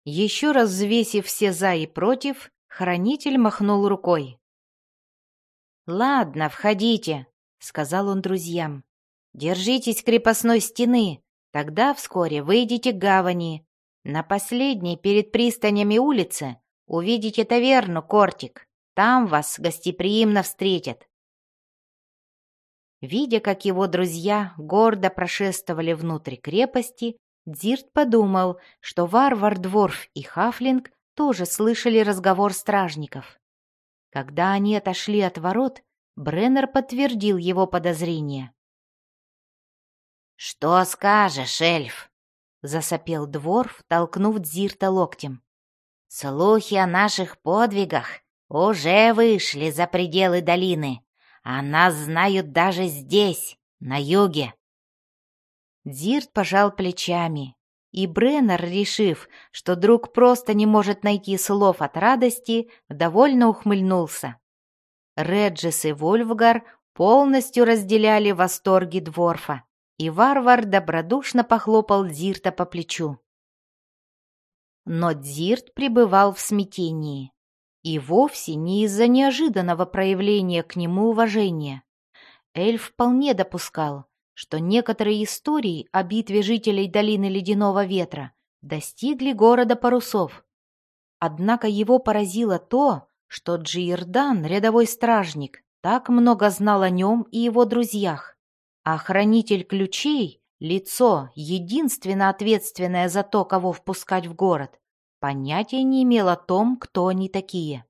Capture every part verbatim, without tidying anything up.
Еще раз взвесив все «за» и «против», хранитель махнул рукой. «Ладно, входите», — сказал он друзьям. «Держитесь крепостной стены, тогда вскоре выйдете к гавани. На последней перед пристанями улице увидите таверну «Кортик». Там вас гостеприимно встретят». Видя, как его друзья гордо прошествовали внутрь крепости, Дзирт подумал, что варвар-дворф и хафлинг тоже слышали разговор стражников. Когда они отошли от ворот, Бреннер подтвердил его подозрения. «Что скажешь, эльф?» — засопел дворф, толкнув Дзирта локтем. «Слухи о наших подвигах уже вышли за пределы долины, а нас знают даже здесь, на юге». Дзирт пожал плечами, и Бреннер, решив, что друг просто не может найти слов от радости, довольно ухмыльнулся. Реджис и Вольфгар полностью разделяли восторги дворфа, и варвар добродушно похлопал Дзирта по плечу. Но Дзирт пребывал в смятении, и вовсе не из-за неожиданного проявления к нему уважения. Эльф вполне допускал, что некоторые истории о битве жителей долины Ледяного Ветра достигли города Парусов. Однако его поразило то, что Джиердан, рядовой стражник, так много знал о нем и его друзьях, а хранитель ключей, лицо, единственно ответственное за то, кого впускать в город, понятия не имел о том, кто они такие.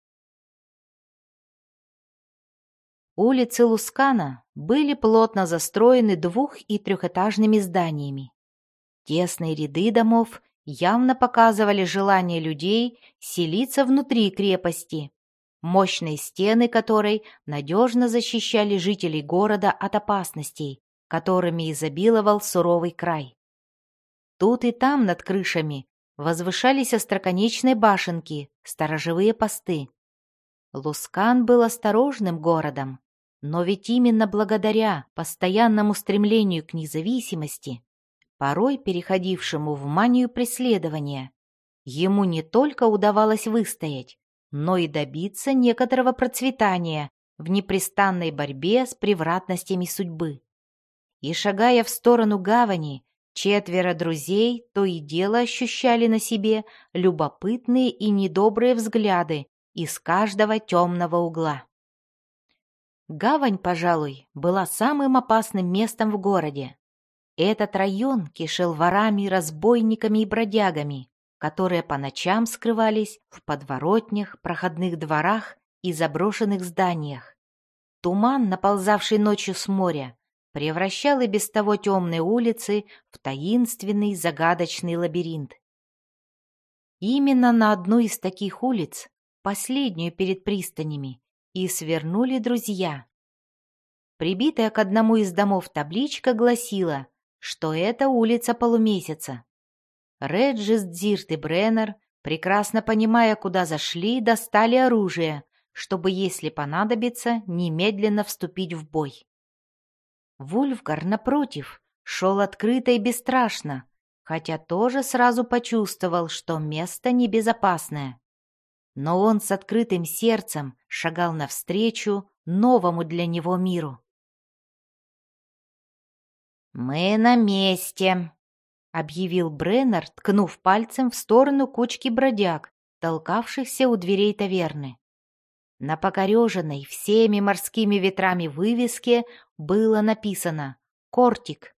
Улицы Лускана были плотно застроены двух- и трехэтажными зданиями. Тесные ряды домов явно показывали желание людей селиться внутри крепости, мощные стены которой надежно защищали жителей города от опасностей, которыми изобиловал суровый край. Тут и там над крышами возвышались остроконечные башенки, сторожевые посты. Лускан был осторожным городом, но ведь именно благодаря постоянному стремлению к независимости, порой переходившему в манию преследования, ему не только удавалось выстоять, но и добиться некоторого процветания в непрестанной борьбе с превратностями судьбы. И, шагая в сторону гавани, четверо друзей то и дело ощущали на себе любопытные и недобрые взгляды из каждого темного угла. Гавань, пожалуй, была самым опасным местом в городе. Этот район кишел ворами, разбойниками и бродягами, которые по ночам скрывались в подворотнях, проходных дворах и заброшенных зданиях. Туман, наползавший ночью с моря, превращал и без того темные улицы в таинственный загадочный лабиринт. Именно на одну из таких улиц, последнюю перед пристанями, и свернули друзья. Прибитая к одному из домов табличка гласила, что это улица Полумесяца. Реджис, Дзирт и Бреннер, прекрасно понимая, куда зашли, достали оружие, чтобы, если понадобится, немедленно вступить в бой. Вульфгар, напротив, шел открыто и бесстрашно, хотя тоже сразу почувствовал, что место небезопасное. Но он с открытым сердцем шагал навстречу новому для него миру. «Мы на месте», — объявил Бреннер, ткнув пальцем в сторону кучки бродяг, толкавшихся у дверей таверны. На покореженной всеми морскими ветрами вывеске было написано «Кортик».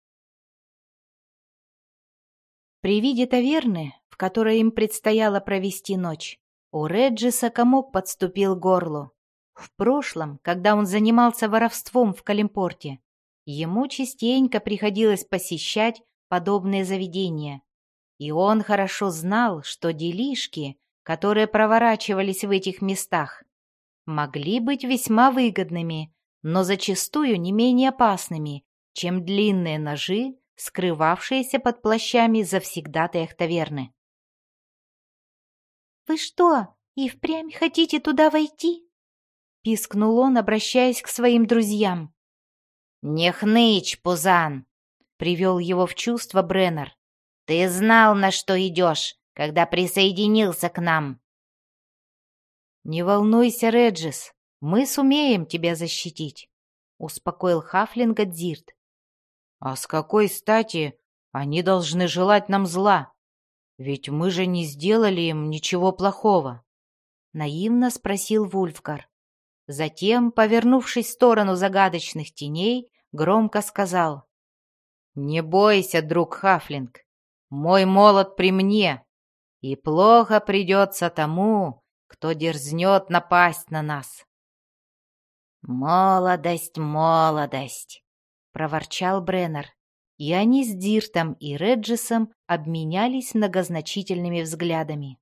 При виде таверны, в которой им предстояло провести ночь, у Реджиса комок подступил к горлу. В прошлом, когда он занимался воровством в Калимпорте, ему частенько приходилось посещать подобные заведения, и он хорошо знал, что делишки, которые проворачивались в этих местах, могли быть весьма выгодными, но зачастую не менее опасными, чем длинные ножи, скрывавшиеся под плащами завсегдатаев таверны. «Вы что, и впрямь хотите туда войти?» — пискнул он, обращаясь к своим друзьям. «Не хнычь, Пузан!» — привел его в чувство Бреннер. «Ты знал, на что идешь, когда присоединился к нам». «Не волнуйся, Реджис, мы сумеем тебя защитить», — успокоил Хафлинга Дзирт. «А с какой стати они должны желать нам зла? Ведь мы же не сделали им ничего плохого», — наивно спросил Вульфгар. Затем, повернувшись в сторону загадочных теней, громко сказал: «Не бойся, друг Хафлинг, мой молот при мне, и плохо придется тому, кто дерзнет напасть на нас». «Молодость, молодость!» — проворчал Бреннер, и они с Диртом и Реджисом обменялись многозначительными взглядами.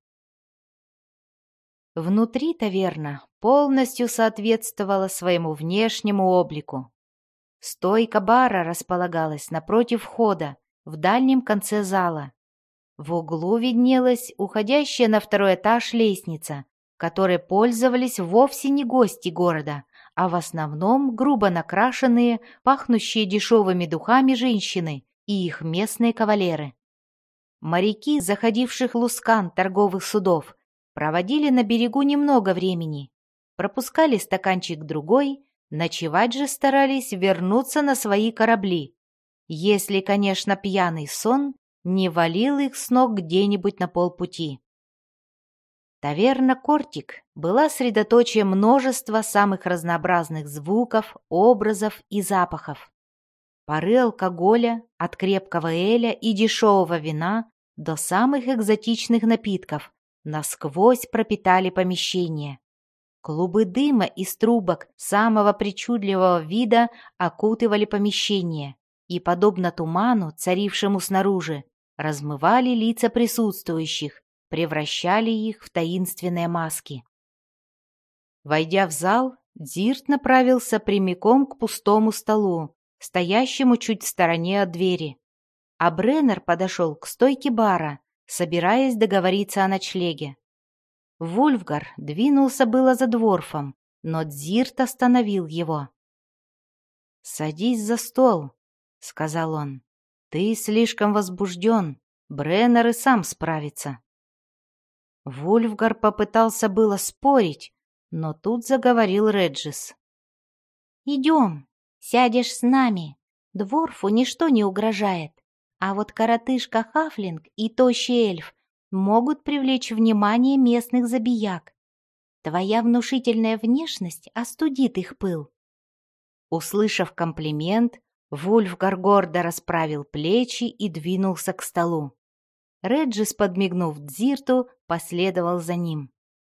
Внутри таверна полностью соответствовала своему внешнему облику. Стойка бара располагалась напротив входа, в дальнем конце зала. В углу виднелась уходящая на второй этаж лестница, которой пользовались вовсе не гости города, а в основном грубо накрашенные, пахнущие дешевыми духами женщины и их местные кавалеры. Моряки, заходивших в Лускан торговых судов, проводили на берегу немного времени, пропускали стаканчик-другой, ночевать же старались вернуться на свои корабли, если, конечно, пьяный сон не валил их с ног где-нибудь на полпути. Таверна «Кортик» была средоточием множества самых разнообразных звуков, образов и запахов. Пары алкоголя, от крепкого эля и дешевого вина до самых экзотичных напитков, насквозь пропитали помещение. Клубы дыма из трубок самого причудливого вида окутывали помещение и, подобно туману, царившему снаружи, размывали лица присутствующих, превращали их в таинственные маски. Войдя в зал, Дзирт направился прямиком к пустому столу, стоящему чуть в стороне от двери, а Бреннер подошел к стойке бара, собираясь договориться о ночлеге. Вульфгар двинулся было за дворфом, но Дзирт остановил его. «Садись за стол», — сказал он. «Ты слишком возбужден, Бреннер и сам справится». Вульфгар попытался было спорить, но тут заговорил Реджис. «Идем, сядешь с нами, дворфу ничто не угрожает, а вот коротышка Хафлинг и тощий эльф могут привлечь внимание местных забияк. Твоя внушительная внешность остудит их пыл». Услышав комплимент, Вульфгар гордо расправил плечи и двинулся к столу. Реджис, подмигнув Дзирту, последовал за ним.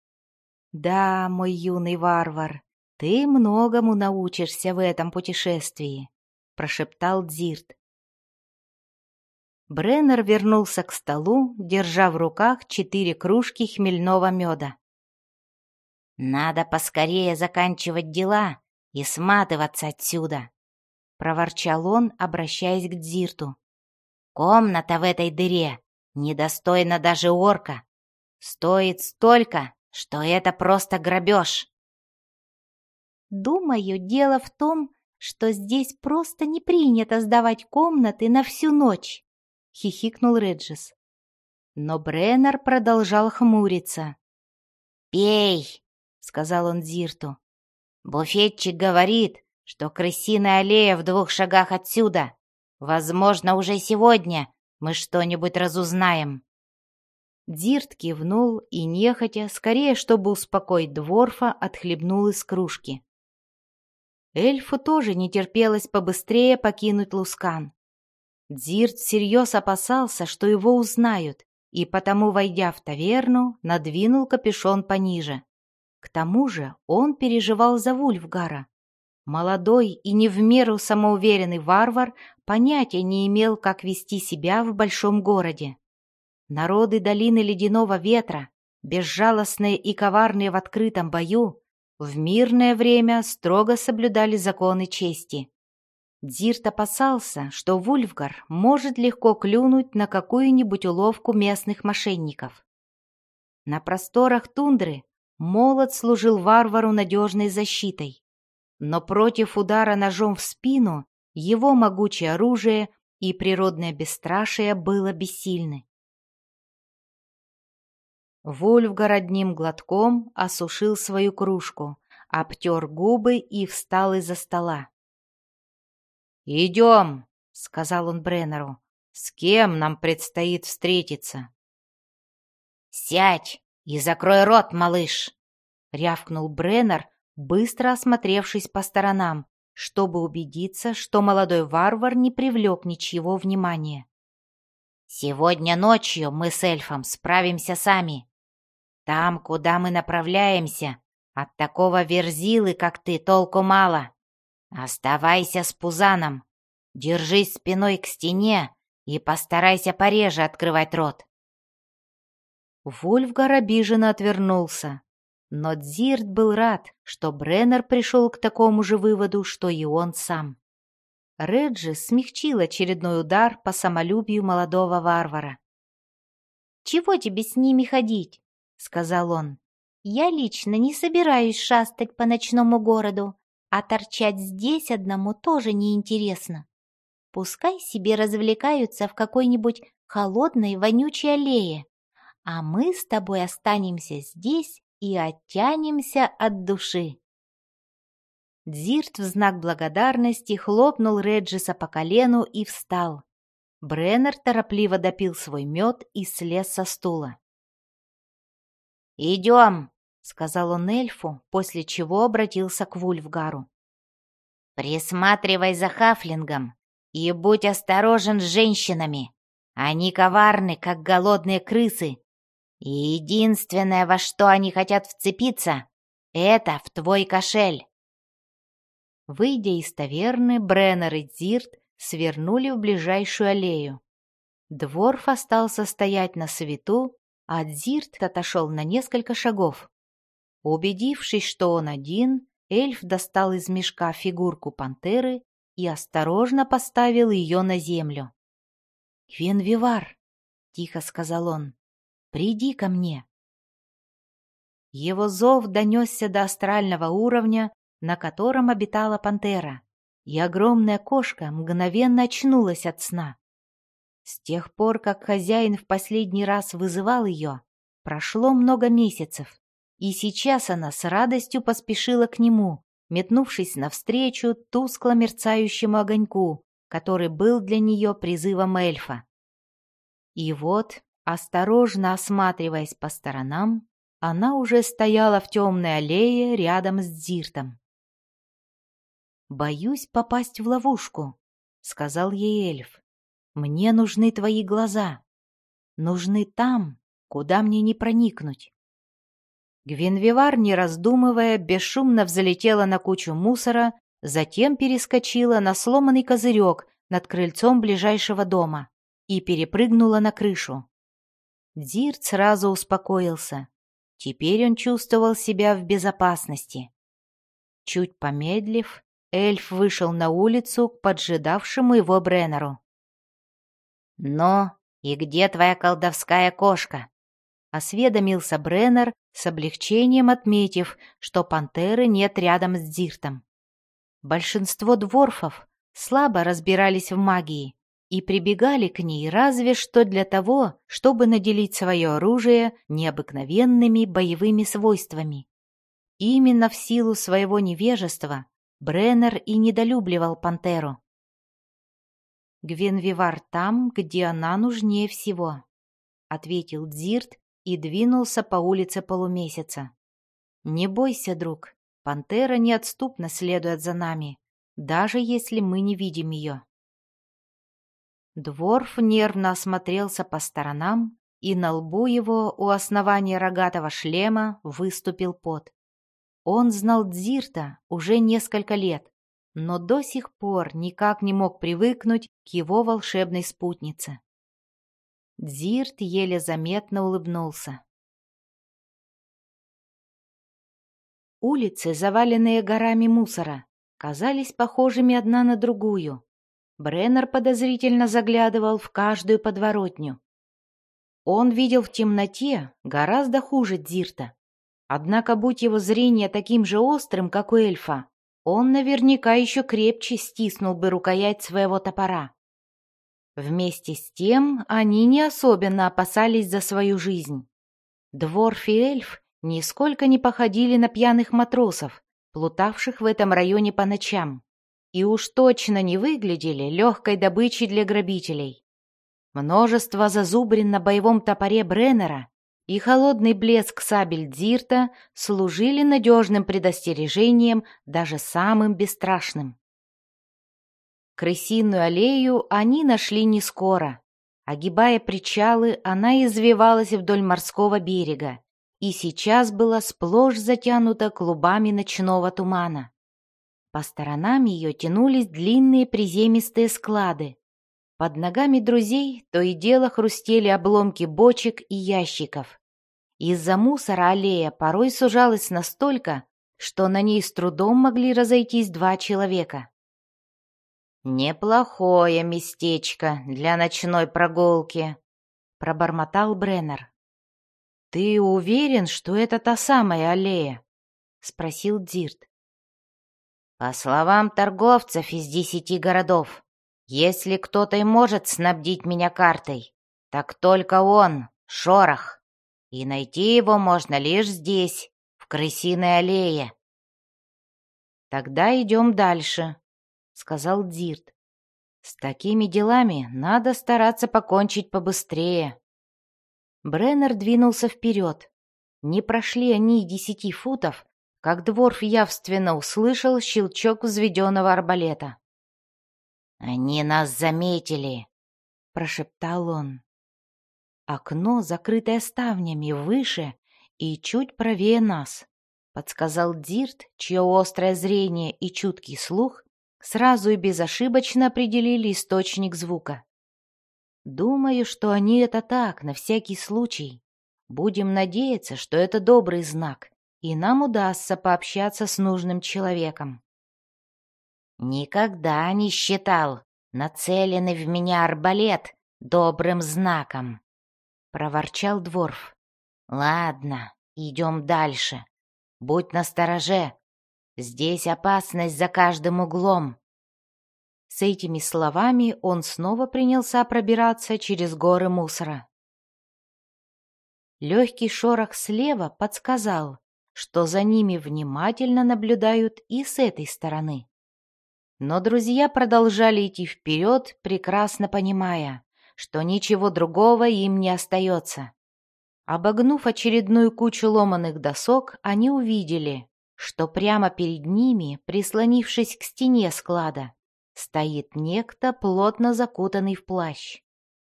«Да, мой юный варвар, ты многому научишься в этом путешествии», — прошептал Дзирт. Бреннер вернулся к столу, держа в руках четыре кружки хмельного меда. «Надо поскорее заканчивать дела и сматываться отсюда», — проворчал он, обращаясь к Дзирту. «Комната в этой дыре недостойна даже орка. Стоит столько, что это просто грабеж». «Думаю, дело в том, что здесь просто не принято сдавать комнаты на всю ночь», — хихикнул Реджис. Но Бреннер продолжал хмуриться. «Пей», — сказал он Дзирту. «Буфетчик говорит, что крысиная аллея в двух шагах отсюда. Возможно, уже сегодня мы что-нибудь разузнаем». Дзирт кивнул и, нехотя, скорее, чтобы успокоить дворфа, отхлебнул из кружки. Эльфу тоже не терпелось побыстрее покинуть Лускан. Дзирт всерьез опасался, что его узнают, и потому, войдя в таверну, надвинул капюшон пониже. К тому же он переживал за Вульфгара. Молодой и не в меру самоуверенный варвар понятия не имел, как вести себя в большом городе. Народы долины Ледяного Ветра, безжалостные и коварные в открытом бою, в мирное время строго соблюдали законы чести. Дзирт опасался, что Вульфгар может легко клюнуть на какую-нибудь уловку местных мошенников. На просторах тундры молот служил варвару надежной защитой, но против удара ножом в спину его могучее оружие и природное бесстрашие было бессильны. Вульфгар одним глотком осушил свою кружку, обтер губы и встал из-за стола. «Идем», — сказал он Бреннеру, — «с кем нам предстоит встретиться?» «Сядь и закрой рот, малыш!» — рявкнул Бреннер, быстро осмотревшись по сторонам, чтобы убедиться, что молодой варвар не привлек ничьего внимания. «Сегодня ночью мы с эльфом справимся сами. Там, куда мы направляемся, от такого верзилы, как ты, толку мало. Оставайся с Пузаном, держись спиной к стене и постарайся пореже открывать рот». Вульфгар обиженно отвернулся, но Дзирт был рад, что Бреннер пришел к такому же выводу, что и он сам. Реджи смягчил очередной удар по самолюбию молодого варвара. «Чего тебе с ними ходить?» — сказал он. «Я лично не собираюсь шастать по ночному городу, а торчать здесь одному тоже неинтересно. Пускай себе развлекаются в какой-нибудь холодной вонючей аллее, а мы с тобой останемся здесь и оттянемся от души». Дзирт в знак благодарности хлопнул Реджиса по колену и встал. Бреннер торопливо допил свой мед и слез со стула. «Идем», — сказал он эльфу, после чего обратился к Вульфгару. «Присматривай за хафлингом и будь осторожен с женщинами. Они коварны, как голодные крысы, и единственное, во что они хотят вцепиться, это в твой кошель». Выйдя из таверны, Бреннер и Дзирт свернули в ближайшую аллею. Дворф остался стоять на свету, а Дзирт отошел на несколько шагов. Убедившись, что он один, эльф достал из мешка фигурку пантеры и осторожно поставил ее на землю. «Гвенвивар», — тихо сказал он, — «приди ко мне». Его зов донесся до астрального уровня, на котором обитала пантера, и огромная кошка мгновенно очнулась от сна. С тех пор, как хозяин в последний раз вызывал ее, прошло много месяцев, и сейчас она с радостью поспешила к нему, метнувшись навстречу тускло мерцающему огоньку, который был для нее призывом эльфа. И вот, осторожно осматриваясь по сторонам, она уже стояла в темной аллее рядом с Дзиртом. «Боюсь попасть в ловушку», — сказал ей эльф. «Мне нужны твои глаза. Нужны там, куда мне не проникнуть». Гвенвивар, не раздумывая, бесшумно взлетела на кучу мусора, затем перескочила на сломанный козырек над крыльцом ближайшего дома и перепрыгнула на крышу. Дзирт сразу успокоился. Теперь он чувствовал себя в безопасности. Чуть помедлив, эльф вышел на улицу к поджидавшему его Бреннеру. «Ну, и где твоя колдовская кошка?» — осведомился Бреннер, с облегчением отметив, что пантеры нет рядом с Дзиртом. Большинство дворфов слабо разбирались в магии и прибегали к ней разве что для того, чтобы наделить свое оружие необыкновенными боевыми свойствами. Именно в силу своего невежества Бреннер и недолюбливал пантеру. «Гвенвивар там, где она нужнее всего», — ответил Дзирт и двинулся по улице Полумесяца. «Не бойся, друг, пантера неотступно следует за нами, даже если мы не видим ее». Дворф нервно осмотрелся по сторонам, и на лбу его у основания рогатого шлема выступил пот. Он знал Дзирта уже несколько лет, но до сих пор никак не мог привыкнуть к его волшебной спутнице. Дзирт еле заметно улыбнулся. Улицы, заваленные горами мусора, казались похожими одна на другую. Бреннер подозрительно заглядывал в каждую подворотню. Он видел в темноте гораздо хуже Дзирта. Однако, будь его зрение таким же острым, как у эльфа, он наверняка еще крепче стиснул бы рукоять своего топора. Вместе с тем они не особенно опасались за свою жизнь. Дворф и эльф нисколько не походили на пьяных матросов, плутавших в этом районе по ночам, и уж точно не выглядели легкой добычей для грабителей. Множество зазубрин на боевом топоре Бреннера и холодный блеск сабель Дзирта служили надежным предостережением даже самым бесстрашным. Крысиную аллею они нашли не скоро. Огибая причалы, она извивалась вдоль морского берега и сейчас была сплошь затянута клубами ночного тумана. По сторонам ее тянулись длинные приземистые склады. Под ногами друзей то и дело хрустели обломки бочек и ящиков. Из-за мусора аллея порой сужалась настолько, что на ней с трудом могли разойтись два человека. «Неплохое местечко для ночной прогулки», — пробормотал Бреннер. «Ты уверен, что это та самая аллея?» — спросил Дзирт. «По словам торговцев из десяти городов, если кто-то и может снабдить меня картой, так только он, Шорох, и найти его можно лишь здесь, в Крысиной аллее». «Тогда идем дальше», — сказал Дзирт. «С такими делами надо стараться покончить побыстрее». Бреннер двинулся вперед. Не прошли они и десяти футов, как дворф явственно услышал щелчок взведенного арбалета. «Они нас заметили», — прошептал он. «Окно, закрытое ставнями, выше и чуть правее нас», — подсказал Дзирт, чье острое зрение и чуткий слух сразу и безошибочно определили источник звука. «Думаю, что они это так, на всякий случай. Будем надеяться, что это добрый знак, и нам удастся пообщаться с нужным человеком». «Никогда не считал нацеленный в меня арбалет добрым знаком», — проворчал дворф. «Ладно, идем дальше. Будь настороже. Здесь опасность за каждым углом». С этими словами он снова принялся пробираться через горы мусора. Легкий шорох слева подсказал, что за ними внимательно наблюдают и с этой стороны. Но друзья продолжали идти вперед, прекрасно понимая, что ничего другого им не остается. Обогнув очередную кучу ломаных досок, они увидели, что прямо перед ними, прислонившись к стене склада, стоит некто, плотно закутанный в плащ.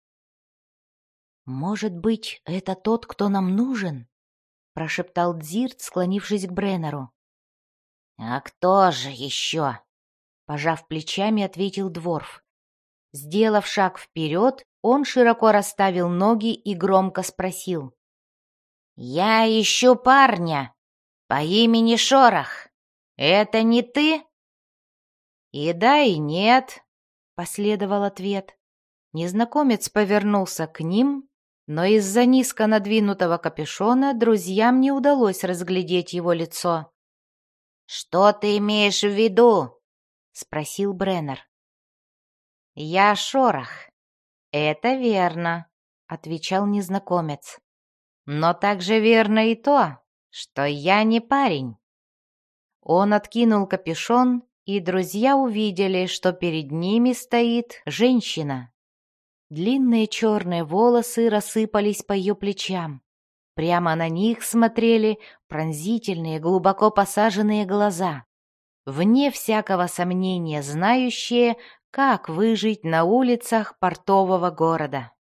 «Может быть, это тот, кто нам нужен?» — прошептал Дзирт, склонившись к Бреннеру. «А кто же еще?» — пожав плечами, ответил дворф. Сделав шаг вперед, он широко расставил ноги и громко спросил. «Я ищу парня по имени Шорох. Это не ты?» «И да, и нет», — последовал ответ. Незнакомец повернулся к ним, но из-за низко надвинутого капюшона друзьям не удалось разглядеть его лицо. «Что ты имеешь в виду?» — спросил Бреннер. «Я Шорох». «Это верно», — отвечал незнакомец. «Но также верно и то, что я не парень». Он откинул капюшон, и друзья увидели, что перед ними стоит женщина. Длинные черные волосы рассыпались по ее плечам. Прямо на них смотрели пронзительные, глубоко посаженные глаза, вне всякого сомнения знающие, как выжить на улицах портового города.